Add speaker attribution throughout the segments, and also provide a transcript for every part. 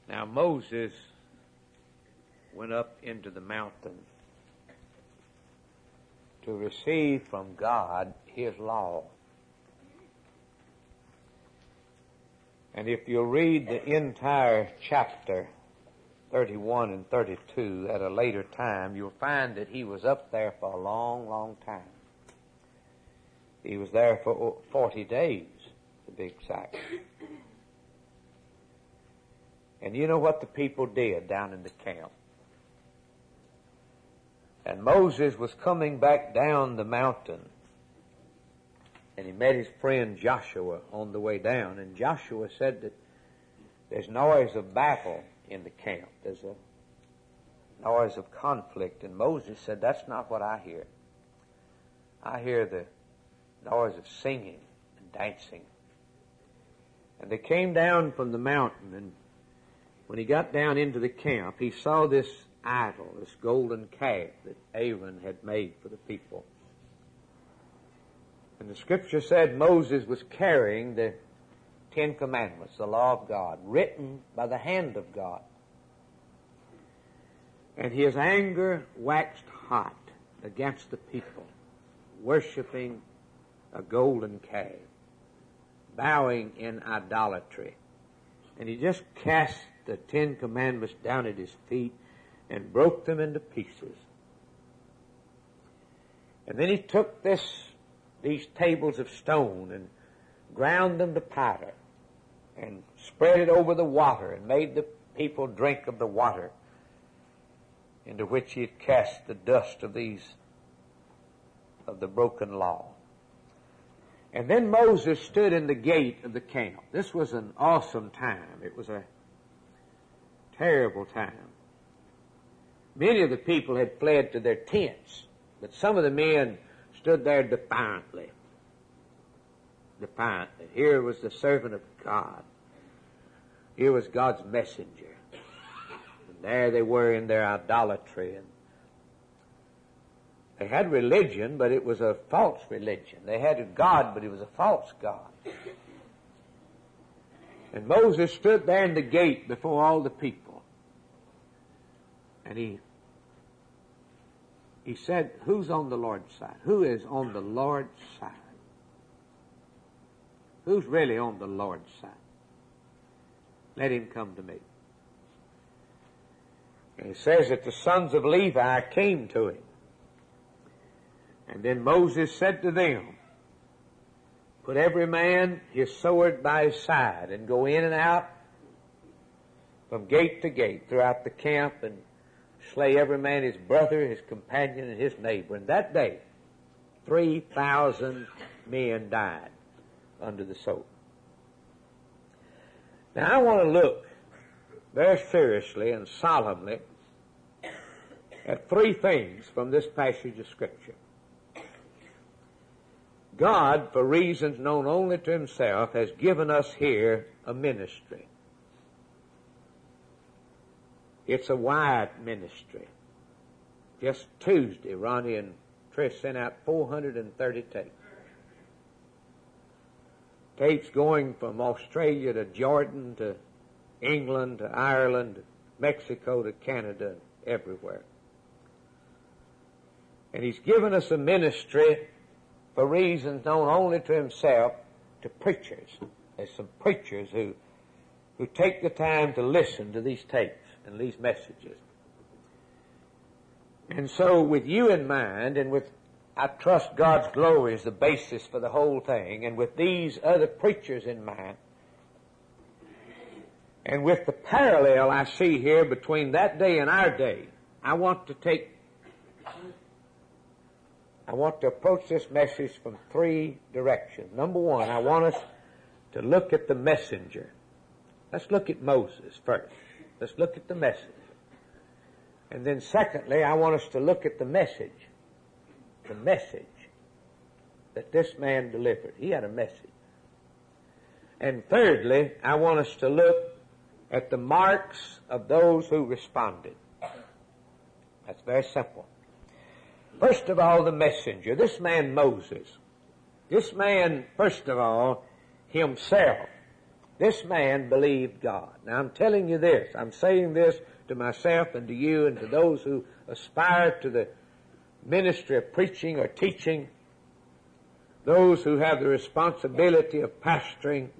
Speaker 1: Now Moses went up into the mountain to receive from God His law. And if you'll read the entire chapter 31 and 32 at a later time, you'll find that he was up there for a long, long time. He was there for 40 days, to be exact. And you know what the people did down in the camp? And Moses was coming back down the mountain, and he met his friend Joshua on the way down, and Joshua said that there's noise of battle in the camp. There's a noise of conflict. And Moses said, that's not what I hear. I hear the noise of singing and dancing. And they came down from the mountain, and when he got down into the camp, he saw this idol, this golden calf that Aaron had made for the people. And the scripture said Moses was carrying the 10 Commandments, the law of God, written by the hand of God. And his anger waxed hot against the people, worshiping a golden calf, bowing in idolatry. And he just cast the 10 Commandments down at his feet and broke them into pieces. And then he took these tables of stone and ground them to powder and spread it over the water and made the people drink of the water into which he had cast the dust of the broken law. And then Moses stood in the gate of the camp. This was an awesome time. It was a terrible time. Many of the people had fled to their tents, but some of the men stood there defiantly. Here was the servant of God. Here was God's messenger. And there they were in their idolatry. And they had religion, but it was a false religion. They had a God, but it was a false God. And Moses stood there in the gate before all the people. And he said, who's on the Lord's side? Who is on the Lord's side? Who's really on the Lord's side? Let him come to me. And he says that the sons of Levi came to him. And then Moses said to them, put every man his sword by his side and go in and out from gate to gate throughout the camp and slay every man his brother, his companion, and his neighbor. And that day, 3,000 men died under the sword. Now I want to look very seriously and solemnly at three things from this passage of Scripture. God, for reasons known only to himself, has given us here a ministry. It's a wide ministry. Just Tuesday, Ronnie and Trish sent out 430 tapes. Tapes going from Australia to Jordan to England to Ireland, to Mexico to Canada, everywhere. And he's given us a ministry for reasons known only to himself, to preachers. There's some preachers who take the time to listen to these tapes and these messages. And so with you in mind, and with, I trust God's glory is the basis for the whole thing, and with these other preachers in mind, and with the parallel I see here between that day and our day, I want to approach this message from three directions. Number one, I want us to look at the messenger. Let's look at Moses first. Let's look at the message. And then secondly, I want us to look at the message that this man delivered. He had a message. And thirdly, I want us to look at the marks of those who responded. That's very simple. First of all, the messenger. This man Moses. This man, first of all, himself This man believed God. Now I'm telling you this. I'm saying this to myself and to you and to those who aspire to the ministry of preaching or teaching, those who have the responsibility of pastoring.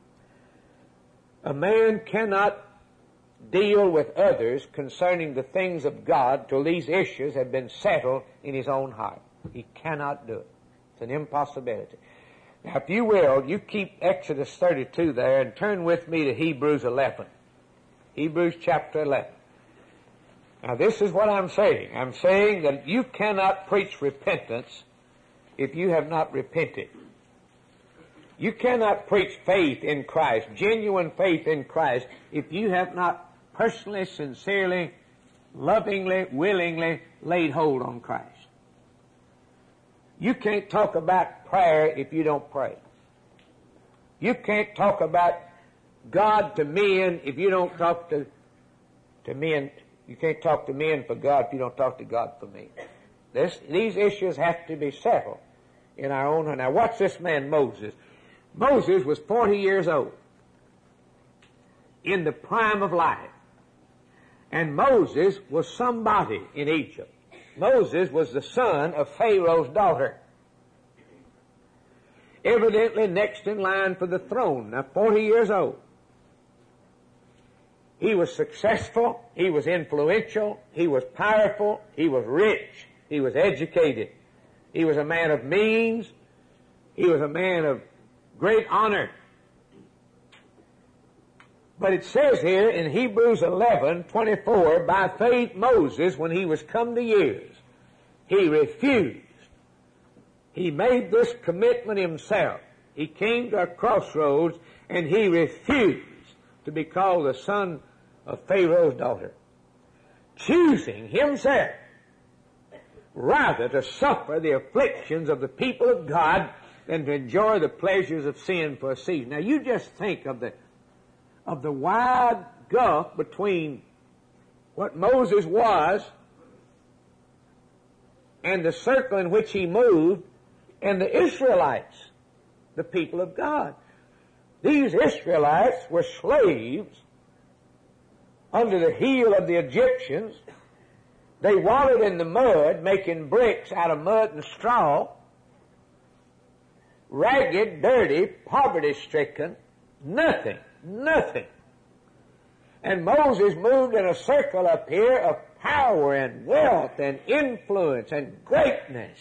Speaker 1: A man cannot deal with others concerning the things of God till these issues have been settled in his own heart. He cannot do it. It's an impossibility. Now, if you will, you keep Exodus 32 there and turn with me to Hebrews 11. Hebrews chapter 11. Now, this is what I'm saying. I'm saying that you cannot preach repentance if you have not repented. You cannot preach faith in Christ, genuine faith in Christ, if you have not personally, sincerely, lovingly, willingly laid hold on Christ. You can't talk about prayer if you don't pray. You can't talk about God to men if you don't talk to men. You can't talk to men for God if you don't talk to God for men. These issues have to be settled in our own heart. Now watch this man Moses. Moses was 40 years old, in the prime of life. And Moses was somebody in Egypt. Moses was the son of Pharaoh's daughter, evidently next in line for the throne. Now 40 years old. He was successful, he was influential, he was powerful, he was rich, he was educated, he was a man of means, he was a man of great honor. But it says here in Hebrews 11:24, by faith Moses, when he was come to years, he refused. He made this commitment himself. He came to a crossroads and he refused to be called the son of Pharaoh's daughter, choosing himself rather to suffer the afflictions of the people of God than to enjoy the pleasures of sin for a season. Now you just think of the wide gulf between what Moses was and the circle in which he moved and the Israelites, the people of God. These Israelites were slaves under the heel of the Egyptians. They wallowed in the mud, making bricks out of mud and straw, ragged, dirty, poverty-stricken, nothing. And Moses moved in a circle up here of power and wealth and influence and greatness.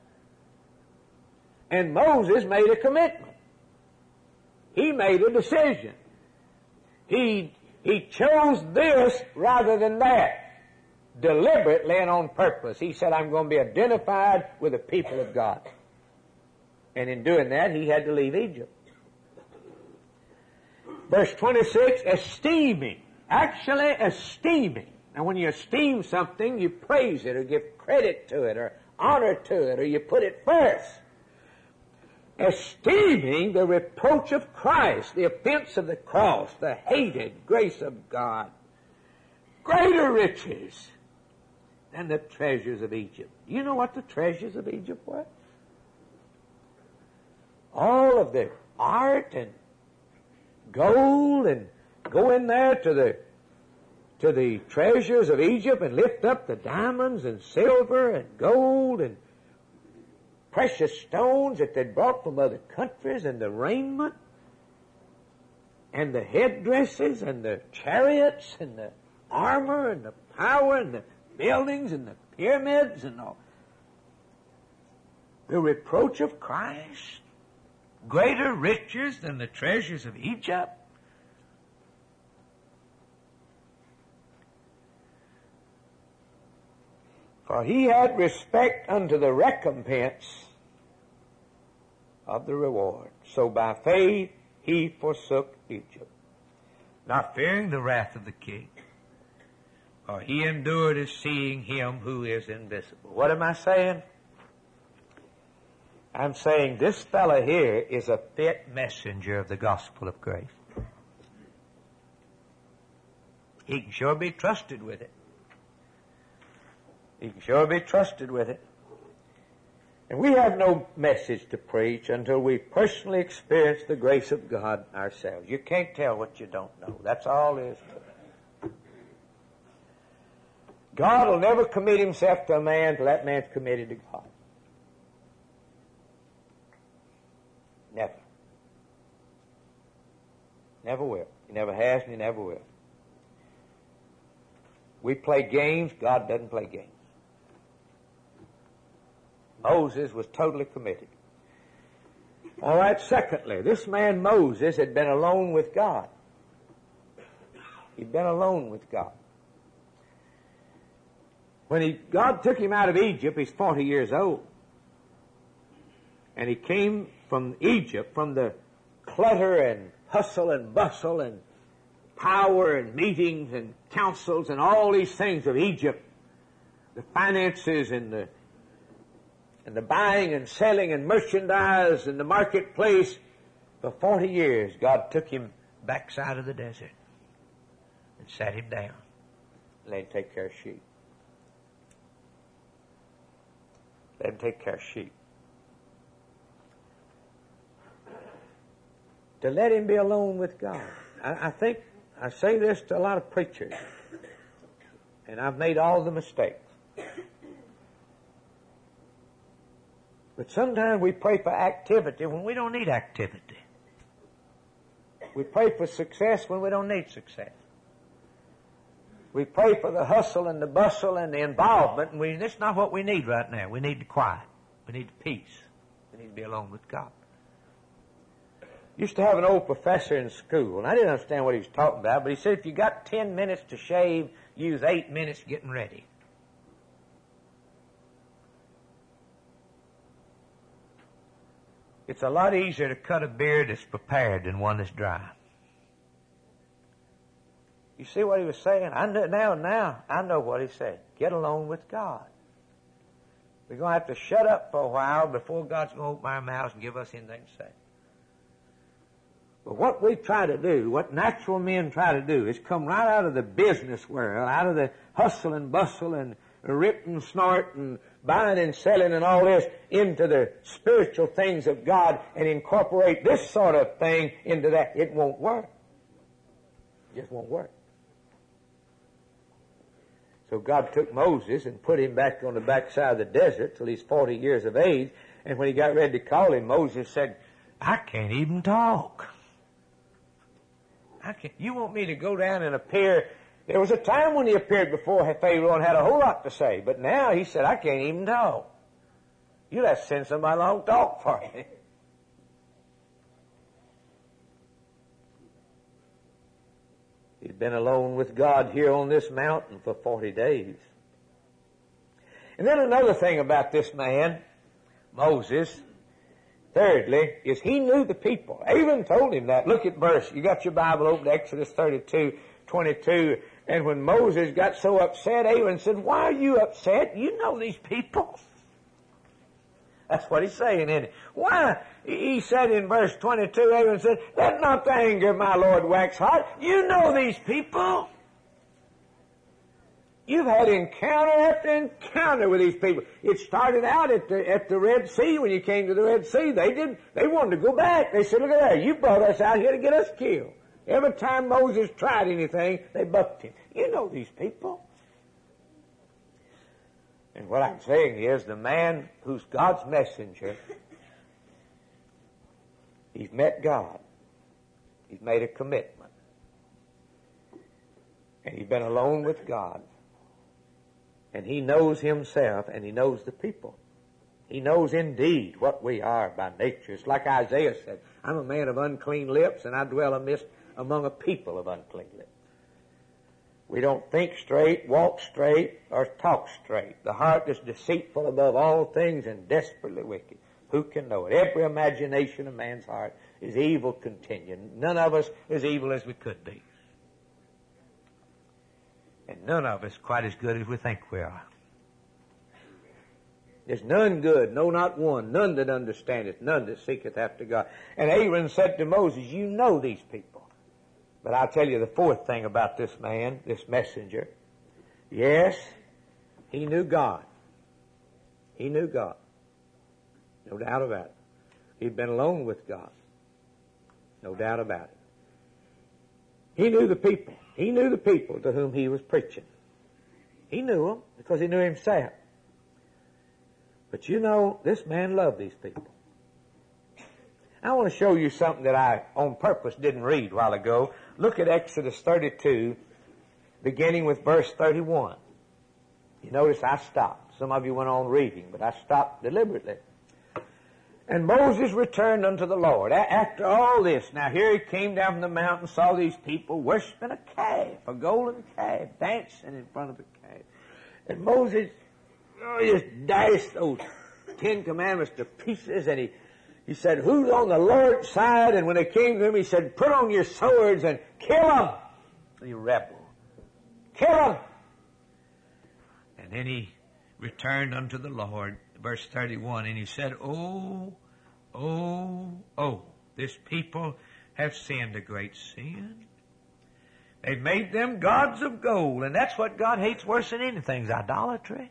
Speaker 1: And Moses made a commitment. He made a decision. He chose this rather than that, deliberately and on purpose. He said, I'm going to be identified with the people of God. And in doing that, he had to leave Egypt. Verse 26, esteeming. Actually esteeming. Now when you esteem something, you praise it or give credit to it or honor to it or you put it first. Esteeming the reproach of Christ, the offense of the cross, the hated grace of God, greater riches than the treasures of Egypt. You know what the treasures of Egypt were? All of the art and gold, and go in there to the treasures of Egypt and lift up the diamonds and silver and gold and precious stones that they'd brought from other countries, and the raiment and the headdresses and the chariots and the armor and the power and the buildings and the pyramids and all. The reproach of Christ, greater riches than the treasures of Egypt. For he had respect unto the recompense of the reward. So by faith he forsook Egypt, not fearing the wrath of the king. For he endured as seeing him who is invisible. What am I saying? I'm saying this fellow here is a fit messenger of the gospel of grace. He can sure be trusted with it. He can sure be trusted with it. And we have no message to preach until we personally experience the grace of God ourselves. You can't tell what you don't know. That's all there is to it. God will never commit himself to a man till that man's committed to God. Never. Never will. He never has and he never will. We play games. God doesn't play games. Moses was totally committed. All right, secondly, this man Moses had been alone with God. He'd been alone with God. When God took him out of Egypt, he's 40 years old. And he came from Egypt, from the clutter and hustle and bustle and power and meetings and councils and all these things of Egypt, the finances and the buying and selling and merchandise and the marketplace. For 40 years, God took him backside of the desert and sat him down and let him take care of sheep. Let him take care of sheep. To let him be alone with God. I think I say this to a lot of preachers, and I've made all the mistakes. But sometimes we pray for activity when we don't need activity. We pray for success when we don't need success. We pray for the hustle and the bustle and the involvement, and that's not what we need right now. We need the quiet. We need the peace. We need to be alone with God. Used to have an old professor in school, and I didn't understand what he was talking about, but he said if you got 10 minutes to shave, use 8 minutes getting ready. It's a lot easier to cut a beard that's prepared than one that's dry. You see what he was saying? Now I know what he said. Get alone with God. We're going to have to shut up for a while before God's going to open our mouths and give us anything to say. But what we try to do, what natural men try to do, is come right out of the business world, out of the hustle and bustle and rip and snort and buying and selling and all this into the spiritual things of God and incorporate this sort of thing into that. It won't work. It just won't work. So God took Moses and put him back on the backside of the desert till he's 40 years of age. And when he got ready to call him, Moses said, I can't even talk. You want me to go down and appear? There was a time when he appeared before Pharaoh and had a whole lot to say, but now he said, I can't even talk. You'll have to send somebody along to talk for you. He'd been alone with God here on this mountain for 40 days. And then another thing about this man, Moses, thirdly, is he knew the people. Aaron told him that. Look at verse. You got your Bible open, Exodus 32:22. And when Moses got so upset, Aaron said, why are you upset? You know these people. That's what he's saying, isn't it? Why? He said in verse 22, Aaron said, let not the anger of my Lord wax hot. You know these people. You've had encounter after encounter with these people. It started out at the Red Sea. When you came to the Red Sea, they wanted to go back. They said, look at that, you brought us out here to get us killed. Every time Moses tried anything, they bucked him. You know these people. And what I'm saying is the man who's God's messenger, he's met God. He's made a commitment. And he's been alone with God. And he knows himself and he knows the people. He knows indeed what we are by nature. It's like Isaiah said, I'm a man of unclean lips and I dwell among a people of unclean lips. We don't think straight, walk straight, or talk straight. The heart is deceitful above all things and desperately wicked. Who can know it? Every imagination of man's heart is evil continuing. None of us as evil as we could be. And none of us quite as good as we think we are. There's none good, no, not one, none that understandeth, none that seeketh after God. And Aaron said to Moses, you know these people. But I'll tell you the fourth thing about this man, this messenger. Yes, he knew God. He knew God. No doubt about it. He'd been alone with God. No doubt about it. He knew the people. He knew the people to whom he was preaching. He knew them because he knew himself. But you know, this man loved these people. I want to show you something that I, on purpose, didn't read a while ago. Look at Exodus 32, beginning with verse 31. You notice I stopped. Some of you went on reading, but I stopped deliberately. And Moses returned unto the Lord. After all this, now here he came down from the mountain, saw these people worshiping a calf, a golden calf, dancing in front of the calf. And Moses just dashed those 10 Commandments to pieces, and he said, who's on the Lord's side? And when they came to him, he said, put on your swords and kill them, you rebel. Kill them. And then he returned unto the Lord, verse 31, and he said, oh, this people have sinned a great sin. They've made them gods of gold, and that's what God hates worse than anything, is idolatry.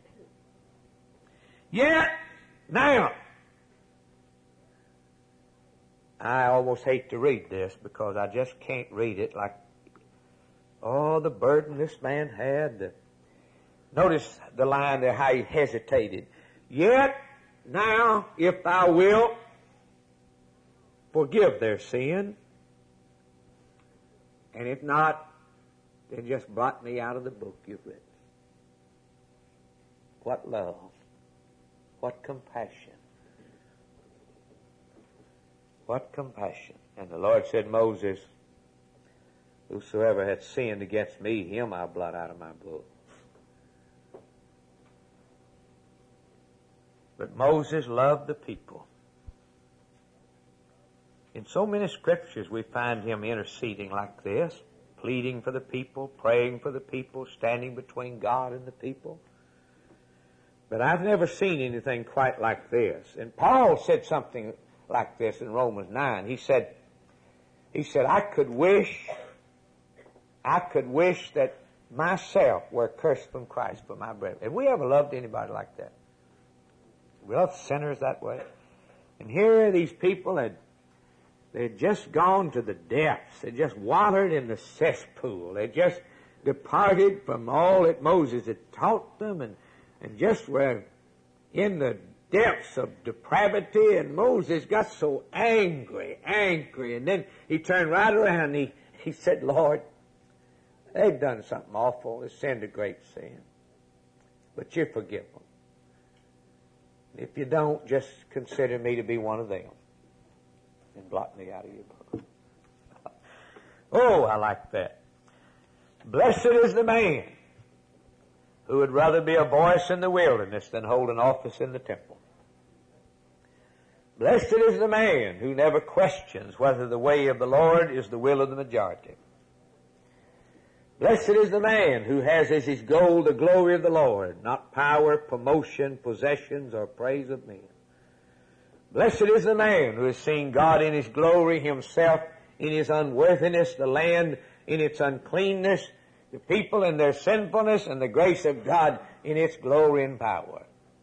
Speaker 1: Yet, now, I almost hate to read this because I just can't read it like, the burden this man had. Notice the line there, how he hesitated. Yet, now, if thou wilt, forgive their sin. And if not, then just blot me out of the book you've written. What love. What compassion. What compassion. And the Lord said, Moses, whosoever hath sinned against me, him I'll blot out of my book. But Moses loved the people. In so many scriptures we find him interceding like this, pleading for the people, praying for the people, standing between God and the people. But I've never seen anything quite like this. And Paul said something like this in Romans 9. He said, I could wish that myself were cursed from Christ for my brethren. Have we ever loved anybody like that? We love sinners that way. And here these people they'd just gone to the depths. They just watered in the cesspool. They just departed from all that Moses had taught them and just were in the depths of depravity, and Moses got so angry, and then he turned right around and he said, Lord, they've done something awful. They sinned a great sin. But you forgive them. If you don't, just consider me to be one of them and blot me out of your book. Oh, I like that. Blessed is the man who would rather be a voice in the wilderness than hold an office in the temple. Blessed is the man who never questions whether the way of the Lord is the will of the majority. Blessed is the man who has as his goal the glory of the Lord, not power, promotion, possessions, or praise of men. Blessed is the man who has seen God in his glory, himself in his unworthiness, the land in its uncleanness, the people in their sinfulness, and the grace of God in its glory and power.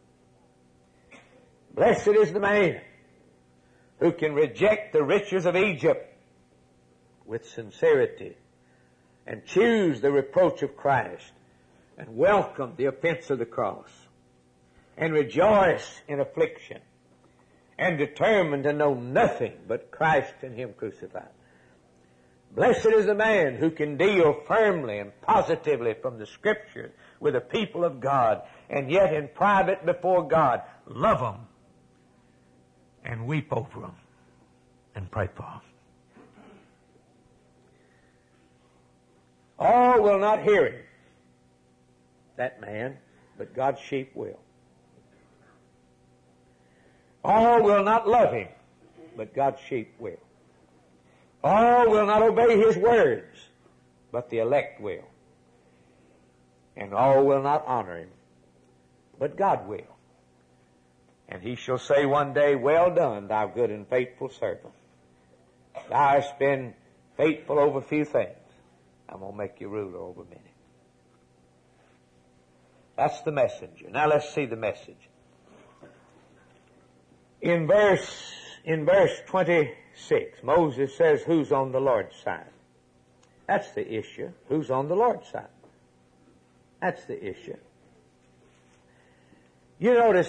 Speaker 1: Blessed is the man who can reject the riches of Egypt with sincerity and choose the reproach of Christ and welcome the offense of the cross and rejoice in affliction and determined to know nothing but Christ and him crucified. Blessed is the man who can deal firmly and positively from the Scriptures with the people of God, and yet in private before God, love them and weep over them and pray for them. All will not hear him, that man, but God's sheep will. All will not love him, but God's sheep will. All will not obey his words, but the elect will. And all will not honor him, but God will. And he shall say one day, well done, thou good and faithful servant. Thou hast been faithful over few things. I'm going to make you ruler over many. That's the messenger. Now let's see the message. In verse 26, Moses says, who's on the Lord's side? That's the issue. Who's on the Lord's side? That's the issue. You notice,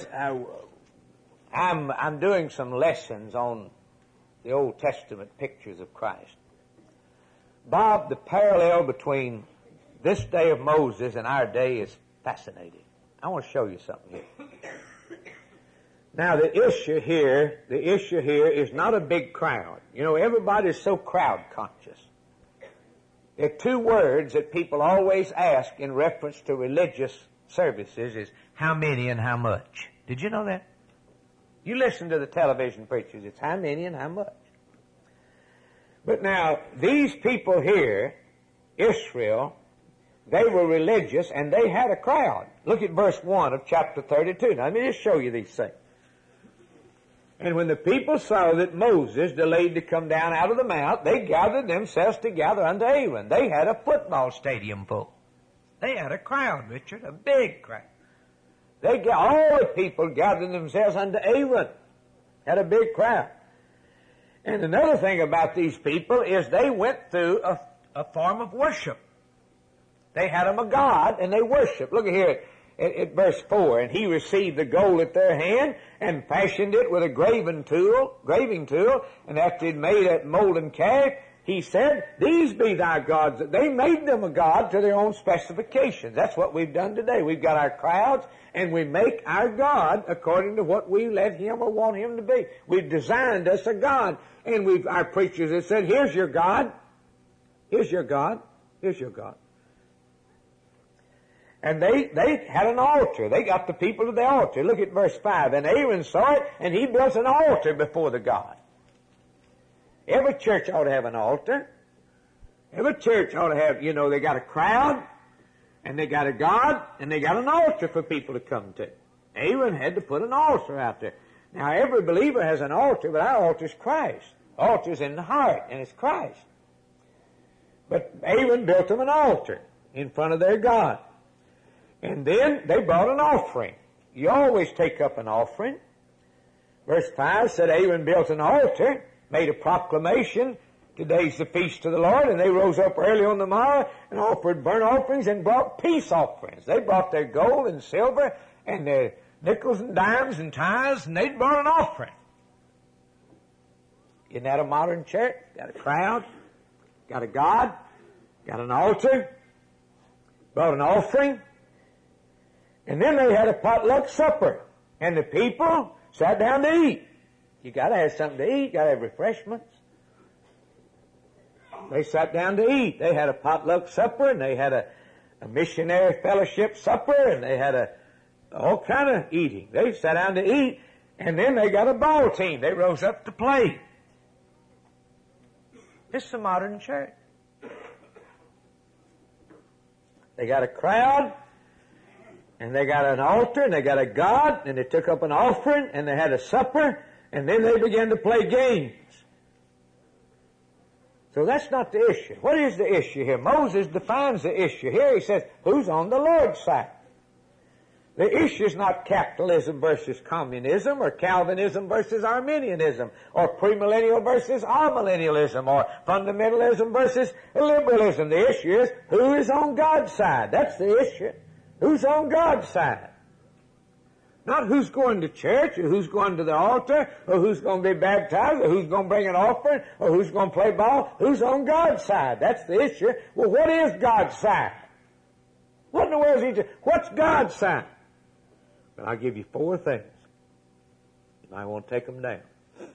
Speaker 1: I'm doing some lessons on the Old Testament pictures of Christ. Bob, the parallel between this day of Moses and our day is fascinating. I want to show you something here. Now, the issue here is not a big crowd. You know, everybody's so crowd conscious. There are two words that people always ask in reference to religious services is how many and how much. Did you know that? You listen to the television preachers, it's how many and how much. But now, these people here, Israel, they were religious and they had a crowd. Look at verse 1 of chapter 32. Now, let me just show you these things. And when the people saw that Moses delayed to come down out of the mount, they gathered themselves together unto Aaron. They had a football stadium full. They had a crowd, Richard, a big crowd. All the people gathered themselves unto Aaron. Had a big crowd. And another thing about these people is they went through a form of worship. They had them a god and they worshiped. Look here at verse 4. And he received the gold at their hand and fashioned it with a graving tool, and after he'd made a molten calf, he said, these be thy gods. They made them a god to their own specifications. That's what we've done today. We've got our crowds, and we make our God according to what we let him or want him to be. We've designed us a God. And our preachers have said, here's your God. Here's your God. Here's your God. And they had an altar. They got the people to the altar. Look at verse 5. And Aaron saw it, and he built an altar before the God. Every church ought to have an altar. Every church ought to have, they got a crowd, and they got a God, and they got an altar for people to come to. Aaron had to put an altar out there. Now, every believer has an altar, but our altar is Christ. Altar's in the heart, and it's Christ. But Aaron built them an altar in front of their God. And then they brought an offering. You always take up an offering. Verse 5 said Aaron built an altar, made a proclamation, today's the feast of the Lord, and they rose up early on the morrow and offered burnt offerings and brought peace offerings. They brought their gold and silver and their nickels and dimes and tithes, and they brought an offering. Isn't that a modern church? Got a crowd, got a God, got an altar, brought an offering, and then they had a potluck supper, and the people sat down to eat. You got to have something to eat. Got to have refreshments. They sat down to eat. They had a potluck supper, and they had a missionary fellowship supper, and they had all kind of eating. They sat down to eat, and then they got a ball team. They rose up to play. This is a modern church. They got a crowd, and they got an altar, and they got a God, and they took up an offering, and they had a supper, and then they began to play games. So that's not the issue. What is the issue here? Moses defines the issue. Here he says, who's on the Lord's side? The issue is not capitalism versus communism, or Calvinism versus Arminianism, or premillennial versus amillennialism, or fundamentalism versus liberalism. The issue is, who is on God's side? That's the issue. Who's on God's side? Not who's going to church, or who's going to the altar, or who's going to be baptized, or who's going to bring an offering, or who's going to play ball. Who's on God's side? That's the issue. Well, what is God's side? What in the world is he doing? What's God's side? Well, I'll give you 4 things. You might want to take them down.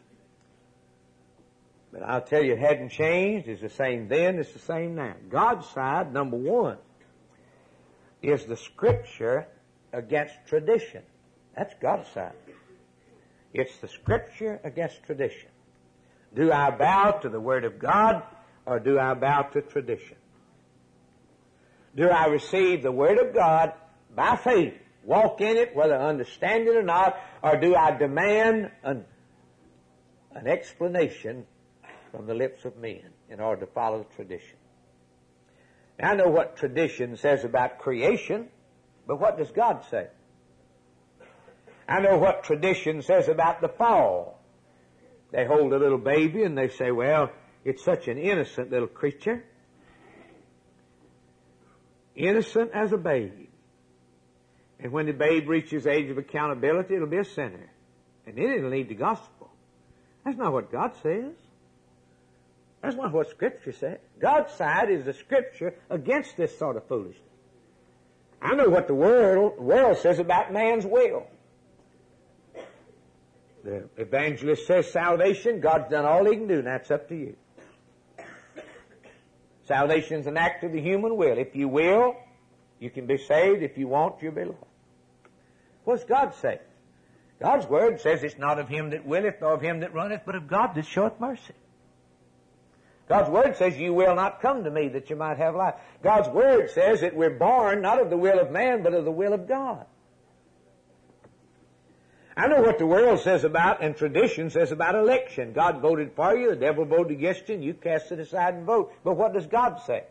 Speaker 1: But I'll tell you, it hadn't changed. It's the same then, it's the same now. God's side, number 1, is the Scripture against tradition. That's God's side. It's the Scripture against tradition. Do I bow to the Word of God, or do I bow to tradition? Do I receive the Word of God by faith, walk in it, whether I understand it or not, or do I demand an explanation from the lips of men in order to follow tradition? Now, I know what tradition says about creation, but what does God say? I know what tradition says about the fall. They hold a little baby and they say, well, it's such an innocent little creature. Innocent as a babe. And when the babe reaches age of accountability, it'll be a sinner. And then it'll need the gospel. That's not what God says. That's not what Scripture says. God's side is the Scripture against this sort of foolishness. I know what the world says about man's will. The evangelist says salvation, God's done all He can do, and that's up to you. Salvation's an act of the human will. If you will, you can be saved. If you won't, you'll be lost. What's God say? God's Word says it's not of him that willeth, nor of him that runneth, but of God that showeth mercy. God's Word says, you will not come to me that you might have life. God's Word says that we're born not of the will of man, but of the will of God. I know what the world says about, and tradition says about election. God voted for you, the devil voted against you, and you cast it aside and vote. But what does God say?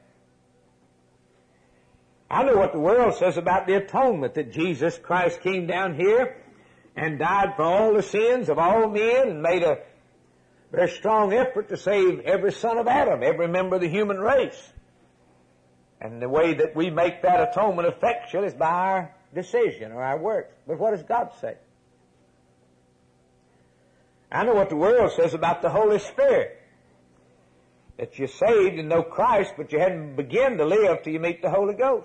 Speaker 1: I know what the world says about the atonement, that Jesus Christ came down here and died for all the sins of all men and made a very strong effort to save every son of Adam, every member of the human race. And the way that we make that atonement effectual is by our decision or our works. But what does God say? I know what the world says about the Holy Spirit. That you're saved and know Christ, but you hadn't begun to live till you meet the Holy Ghost.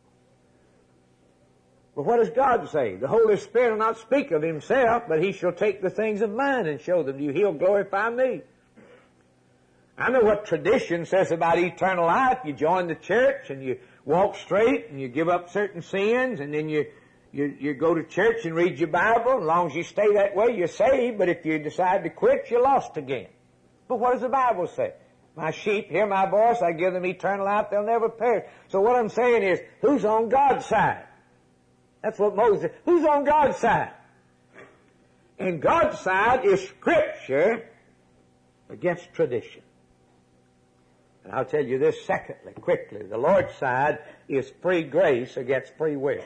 Speaker 1: But what does God say? The Holy Spirit will not speak of Himself, but He shall take the things of mine and show them to you. He'll glorify me. I know what tradition says about eternal life. You join the church and you walk straight and you give up certain sins, and then you go to church and read your Bible. As long as you stay that way, you're saved. But if you decide to quit, you're lost again. But what does the Bible say? My sheep hear my voice. I give them eternal life. They'll never perish. So what I'm saying is, who's on God's side? That's what Moses said. Who's on God's side? And God's side is Scripture against tradition. And I'll tell you this secondly, quickly. The Lord's side is free grace against free will.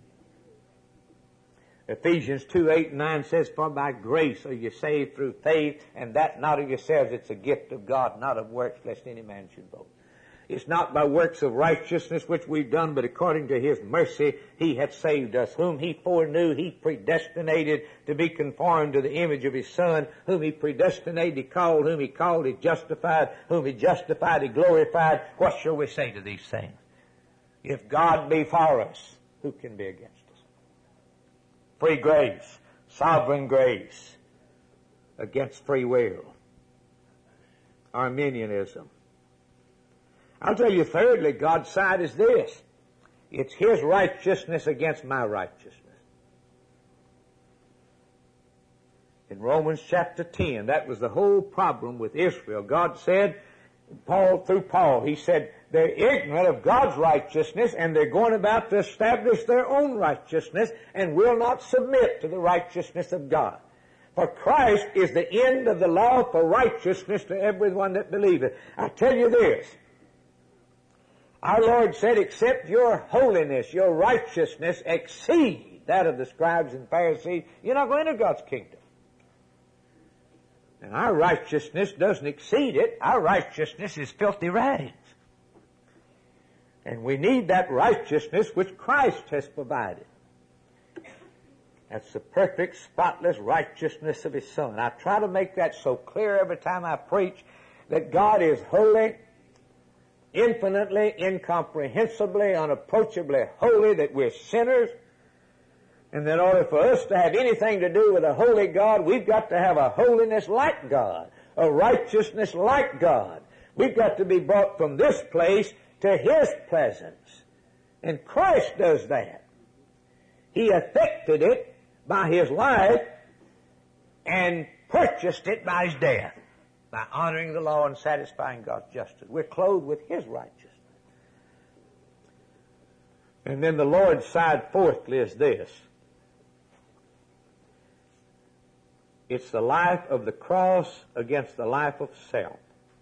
Speaker 1: Ephesians 2:8-9 says, for by grace are you saved through faith, and that not of yourselves, it's a gift of God, not of works, lest any man should boast. It's not by works of righteousness which we've done, but according to His mercy He hath saved us, whom He foreknew He predestinated to be conformed to the image of His Son, whom He predestinated He called, whom He called He justified, whom He justified He glorified. What shall we say to these things? If God be for us, who can be against us? Free grace, sovereign grace against free will. Arminianism. I'll tell you thirdly, God's side is this. It's His righteousness against my righteousness. In Romans chapter 10, that was the whole problem with Israel. God said, through Paul, He said, they're ignorant of God's righteousness, and they're going about to establish their own righteousness and will not submit to the righteousness of God. For Christ is the end of the law for righteousness to everyone that believeth. I tell you this, our Lord said, except your holiness, your righteousness exceed that of the scribes and Pharisees, you're not going to enter God's kingdom. And our righteousness doesn't exceed it. Our righteousness is filthy rags. And we need that righteousness which Christ has provided. That's the perfect, spotless righteousness of His Son. I try to make that so clear every time I preach, that God is holy, infinitely, incomprehensibly, unapproachably holy, that we're sinners, and that in order for us to have anything to do with a holy God, we've got to have a holiness like God, a righteousness like God. We've got to be brought from this place to His presence. And Christ does that. He effected it by His life and purchased it by His death, by honoring the law and satisfying God's justice. We're clothed with His righteousness. And then the Lord's side, fourthly, is this. It's the life of the cross against the life of self.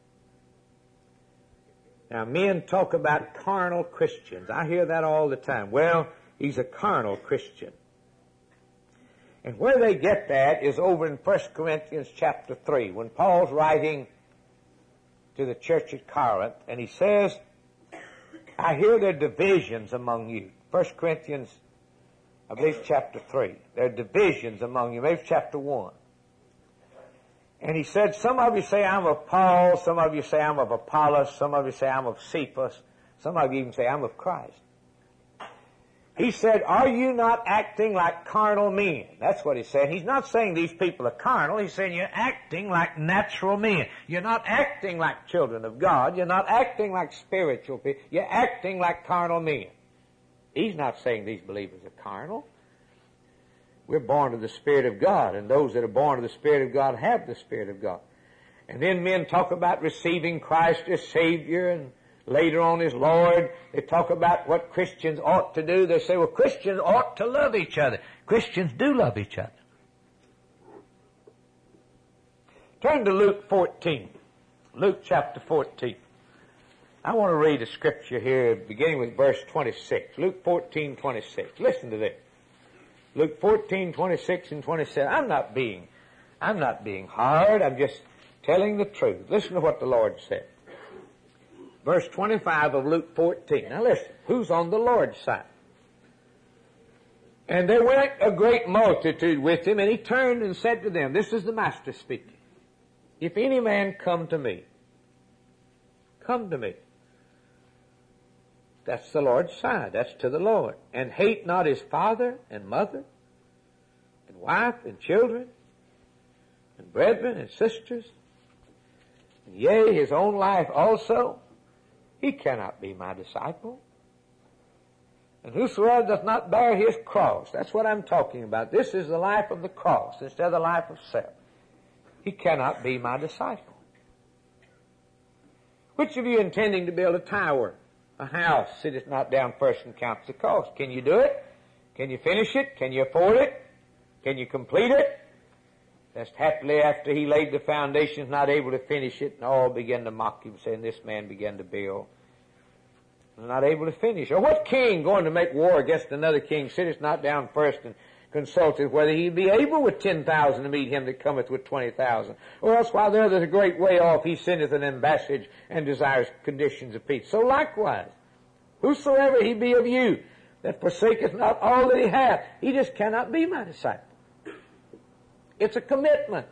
Speaker 1: Now, men talk about carnal Christians. I hear that all the time. Well, he's a carnal Christian. And where they get that is over in 1 Corinthians chapter 3, when Paul's writing to the church at Corinth, and he says, I hear there are divisions among you. 1 Corinthians, I believe chapter 3. There are divisions among you. Maybe it's chapter 1. And he said, some of you say I'm of Paul, some of you say I'm of Apollos, some of you say I'm of Cephas, some of you even say I'm of Christ. He said, are you not acting like carnal men? That's what he said. He's not saying these people are carnal. He's saying you're acting like natural men. You're not acting like children of God. You're not acting like spiritual people. You're acting like carnal men. He's not saying these believers are carnal. We're born of the Spirit of God, and those that are born of the Spirit of God have the Spirit of God. And then men talk about receiving Christ as Savior and later on as Lord. They talk about what Christians ought to do. They say, well, Christians ought to love each other. Christians do love each other. Turn to Luke 14. Luke chapter 14. I want to read a scripture here beginning with verse 26. Luke 14, 26. Listen to this. Luke 14, 26 and 27. I'm not being hard. I'm just telling the truth. Listen to what the Lord said. Verse 25 of Luke 14. Now listen, who's on the Lord's side? And there went a great multitude with him, and he turned and said to them, this is the Master speaking, if any man come to me. That's the Lord's side. That's to the Lord. And hate not his father and mother and wife and children and brethren and sisters, and yea, his own life also, he cannot be my disciple. And whosoever doth not bear his cross, that's what I'm talking about. This is the life of the cross instead of the life of self. He cannot be my disciple. Which of you intending to build a tower, a house, sitteth not down first and counts the cost? Can you do it? Can you finish it? Can you afford it? Can you complete it? Lest happily after he laid the foundations, not able to finish it, and all began to mock him, saying, this man began to build, and not able to finish. Or what king going to make war against another king sitteth not down first and consulteth whether he be able with 10,000 to meet him that cometh with 20,000? Or else while the other is a great way off, he sendeth an ambassage and desires conditions of peace. So likewise, whosoever he be of you that forsaketh not all that he hath, he just cannot be my disciple. It's a commitment.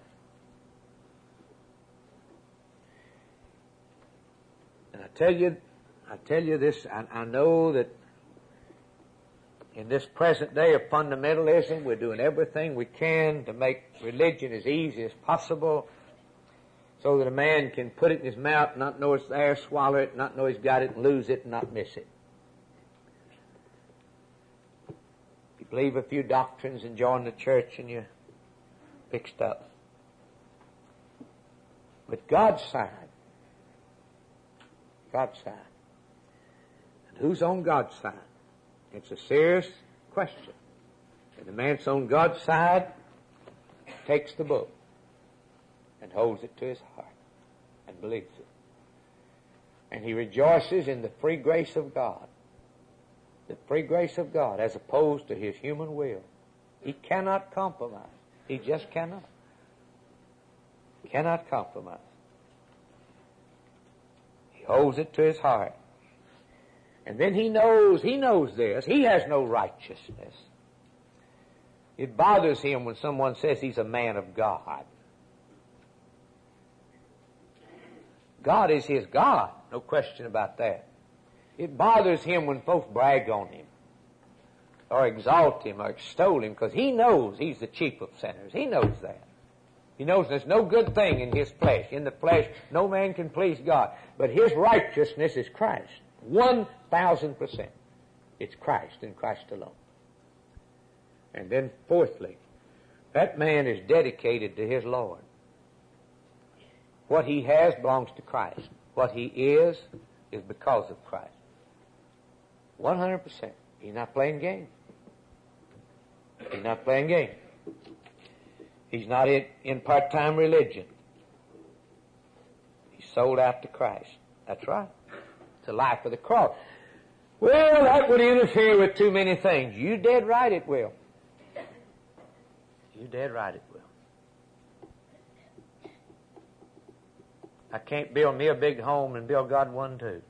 Speaker 1: And I tell you this, I know that in this present day of fundamentalism, we're doing everything we can to make religion as easy as possible so that a man can put it in his mouth, not know it's there, swallow it, not know he's got it, and lose it, and not miss it. You believe a few doctrines and join the church and you're fixed up. But God's side. And who's on God's side? It's a serious question. And the man that's on God's side takes the book and holds it to his heart and believes it. And he rejoices in the free grace of God. The free grace of God as opposed to his human will. He cannot compromise. He just cannot. Cannot compromise. He holds it to his heart. And then he knows this. He has no righteousness. It bothers him when someone says he's a man of God. God is his God. No question about that. It bothers him when folks brag on him or exalt him or extol him, because he knows he's the chief of sinners. He knows that. He knows there's no good thing in his flesh. In the flesh, no man can please God. But his righteousness is Christ. 1,000%. It's Christ and Christ alone. And then fourthly, that man is dedicated to his Lord. What he has belongs to Christ. What he is because of Christ. 100%. He's not playing games. He's not playing games. He's not in part-time religion. He's sold out to Christ. That's right. It's a life of the cross. Well, that would interfere with too many things. You dead right it will. You're dead right it will. I can't build me a big home and build God one too.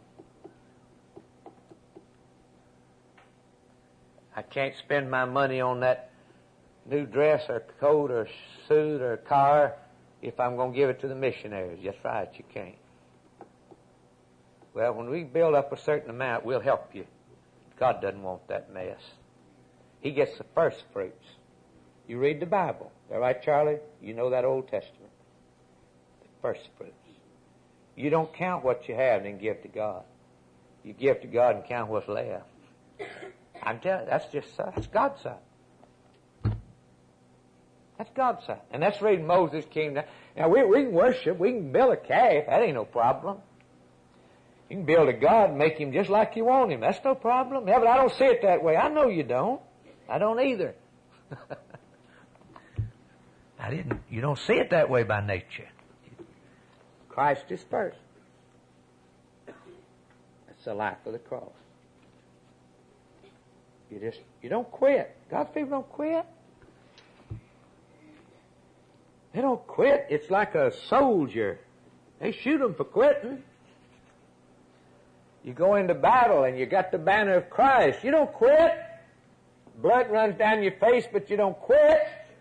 Speaker 1: I can't spend my money on that new dress or coat or suit or car if I'm going to give it to the missionaries. That's right, you can't. Well, when we build up a certain amount, we'll help you. God doesn't want that mess. He gets the first fruits. You read the Bible. Is that right, Charlie? You know that Old Testament. The first fruits. You don't count what you have and then give to God. You give to God and count what's left. I'm telling you, that's God's side. That's God's side. And that's the reason Moses came down. Now, we can worship, we can build a calf, that ain't no problem. You can build a God and make him just like you want him. That's no problem. Yeah, but I don't see it that way. I know you don't. I don't either. You don't see it that way by nature. Christ is first. That's the life of the cross. You don't quit. God's people don't quit. They don't quit. It's like a soldier. They shoot them for quitting. You go into battle and you got the banner of Christ. You don't quit. Blood runs down your face, but you don't quit.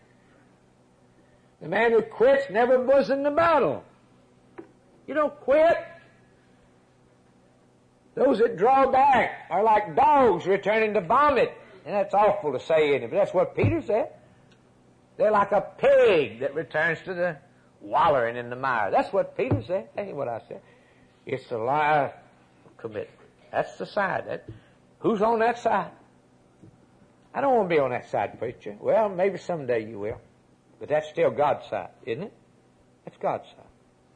Speaker 1: The man who quits never was in the battle. You don't quit. Those that draw back are like dogs returning to vomit. And that's awful to say, isn't it? But that's what Peter said. They're like a pig that returns to the wallowing in the mire. That's what Peter said. That ain't what I said. It's the life of commitment. That's the side. Who's on that side? I don't want to be on that side, preacher. Well, maybe someday you will. But that's still God's side, isn't it? That's God's side.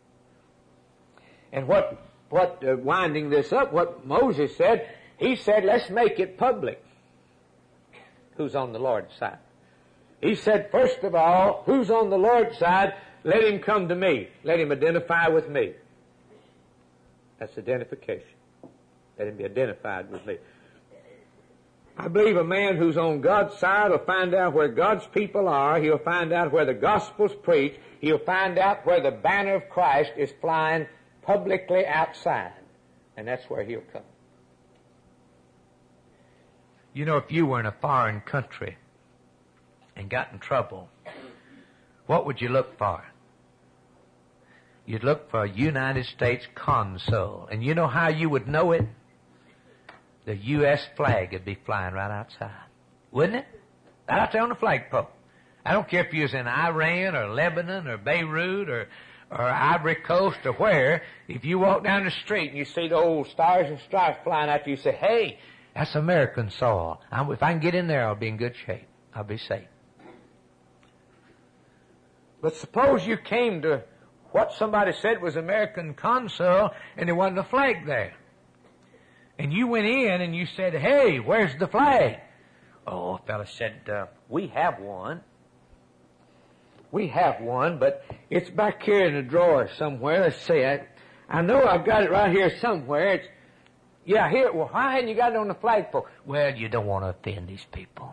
Speaker 1: And winding this up, what Moses said, he said, let's make it public. Who's on the Lord's side? He said, first of all, who's on the Lord's side, let him come to me. Let him identify with me. That's identification. Let him be identified with me. I believe a man who's on God's side will find out where God's people are. He'll find out where the gospel's preached. He'll find out where the banner of Christ is flying publicly outside. And that's where he'll come. You know, if you were in a foreign country and got in trouble, what would you look for? You'd look for a United States consul. And you know how you would know it? The U.S. flag would be flying right outside. Wouldn't it? Right out there on the flagpole. I don't care if you was in Iran or Lebanon or Beirut or Ivory Coast or where. If you walk down the street and you see the old stars and stripes flying out, you say, hey, that's American soil. If I can get in there, I'll be in good shape. I'll be safe. But suppose you came to what somebody said was American consul and there wasn't a flag there. And you went in and you said, hey, where's the flag? Oh, a fellow said, we have one. We have one, but it's back here in the drawer somewhere. Let's see. I know I've got it right here somewhere. Here. Well, why hadn't you got it on the flagpole? Well, you don't want to offend these people.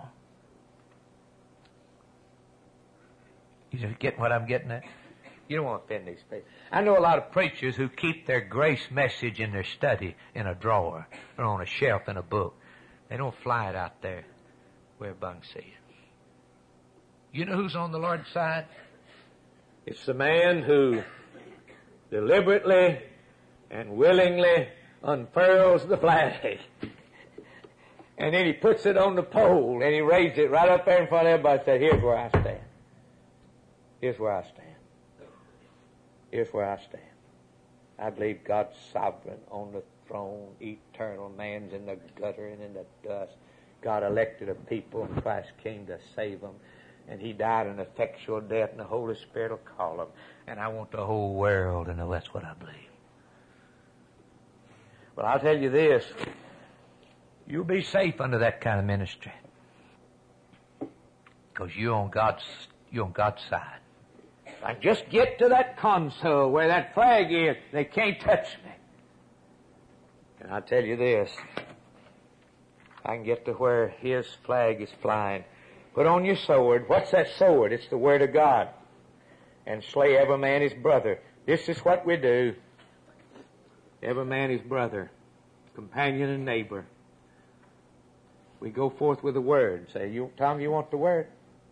Speaker 1: You get what I'm getting at? You don't want to offend these people. I know a lot of preachers who keep their grace message in their study in a drawer or on a shelf in a book. They don't fly it out there where everybody can see it. You know who's on the Lord's side? It's the man who deliberately and willingly unfurls the flag. And then he puts it on the pole and he raises it right up there in front of everybody and says, here's where I stand. Here's where I stand. Here's where I stand. I believe God's sovereign on the throne, eternal. Man's in the gutter and in the dust. God elected a people, and Christ came to save them. And he died an effectual death, and the Holy Spirit will call him. And I want the whole world to know that's what I believe. Well, I'll tell you this. You'll be safe under that kind of ministry. Because you're on God's side. I just get to that consul where that flag is, they can't touch me. And I'll tell you this. I can get to where his flag is flying, Put on your sword. What's that sword? It's the Word of God. And slay every man his brother. This is what we do. Every man his brother, companion and neighbor. We go forth with the Word and say, Tom, you want the Word?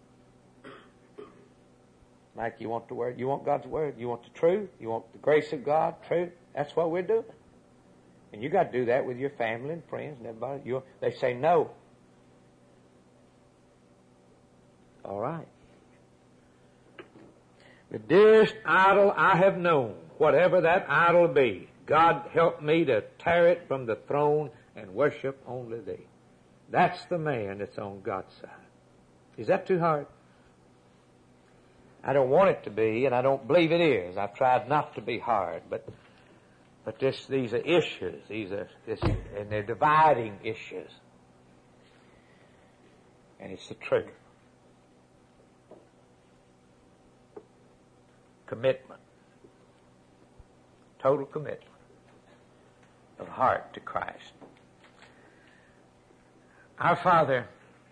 Speaker 1: Mike, you want the Word? You want God's Word? You want the truth? You want the grace of God? Truth? That's what we're doing. And you got to do that with your family and friends and everybody. They say no. All right. The dearest idol I have known, whatever that idol be, God help me to tear it from the throne and worship only Thee. That's the man that's on God's side. Is that too hard? I don't want it to be, and I don't believe it is. I've tried not to be hard, but these are issues. And they're dividing issues. And it's the truth. Commitment. Total commitment of heart to Christ. Our Father,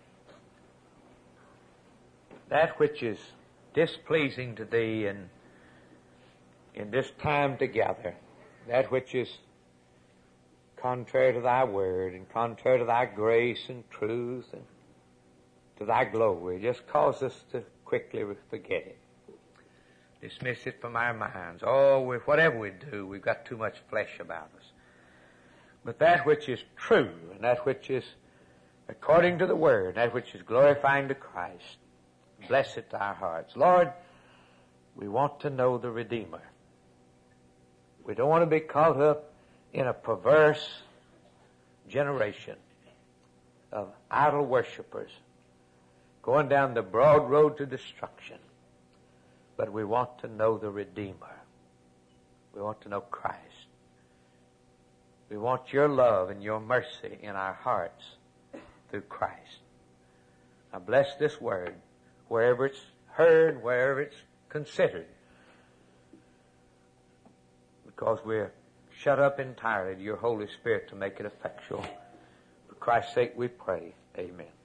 Speaker 1: that which is displeasing to Thee in this time together, that which is contrary to Thy Word and contrary to Thy grace and truth and to Thy glory, just cause us to quickly forget it. Dismiss it from our minds. Whatever we do, we've got too much flesh about us. But that which is true and that which is according to the Word, that which is glorifying to Christ, bless it to our hearts. Lord, we want to know the Redeemer. We don't want to be caught up in a perverse generation of idol worshipers going down the broad road to destruction. But we want to know the Redeemer. We want to know Christ. We want Your love and Your mercy in our hearts through Christ. Now bless this Word wherever it's heard, wherever it's considered, because we're shut up entirely to Your Holy Spirit to make it effectual. For Christ's sake we pray. Amen.